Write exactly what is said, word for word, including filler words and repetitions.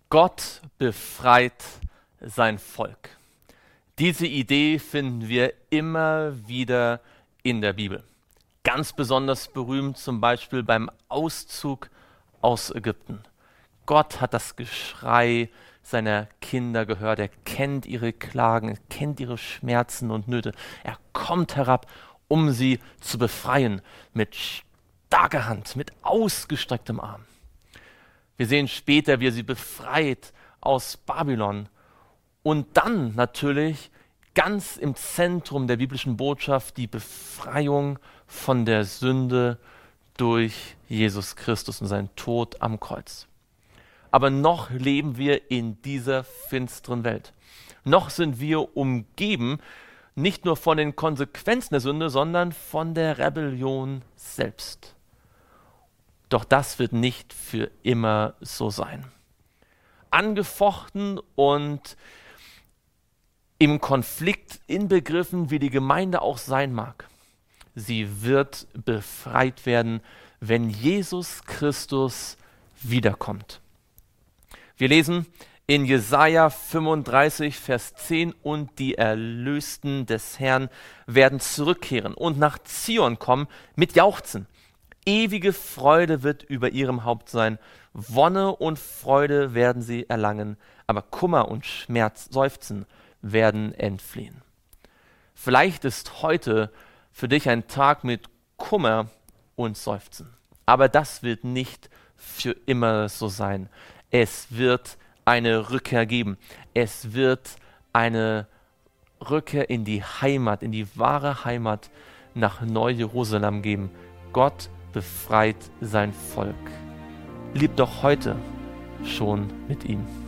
Gott befreit sein Volk. Diese Idee finden wir immer wieder in der Bibel. Ganz besonders berühmt zum Beispiel beim Auszug aus Ägypten. Gott hat das Geschrei seiner Kinder gehört. Er kennt ihre Klagen, er kennt ihre Schmerzen und Nöte. Er kommt herab, um sie zu befreien, mit starker Hand, mit ausgestrecktem Arm. Wir sehen später, wie er sie befreit aus Babylon. Und dann natürlich ganz im Zentrum der biblischen Botschaft die Befreiung von der Sünde durch Jesus Christus und seinen Tod am Kreuz. Aber noch leben wir in dieser finsteren Welt. Noch sind wir umgeben, nicht nur von den Konsequenzen der Sünde, sondern von der Rebellion selbst. Doch das wird nicht für immer so sein. Angefochten und im Konflikt inbegriffen, wie die Gemeinde auch sein mag. Sie wird befreit werden, wenn Jesus Christus wiederkommt. Wir lesen in Jesaja fünfunddreißig, Vers zehn, und die Erlösten des Herrn werden zurückkehren und nach Zion kommen mit Jauchzen. Ewige Freude wird über ihrem Haupt sein. Wonne und Freude werden sie erlangen, aber Kummer und Schmerz, Seufzen werden entfliehen. Vielleicht ist heute für dich ein Tag mit Kummer und Seufzen. Aber das wird nicht für immer so sein. Es wird eine Rückkehr geben. Es wird eine Rückkehr in die Heimat, in die wahre Heimat nach Neu-Jerusalem geben. Gott befreit sein Volk. Lieb doch heute schon mit ihm.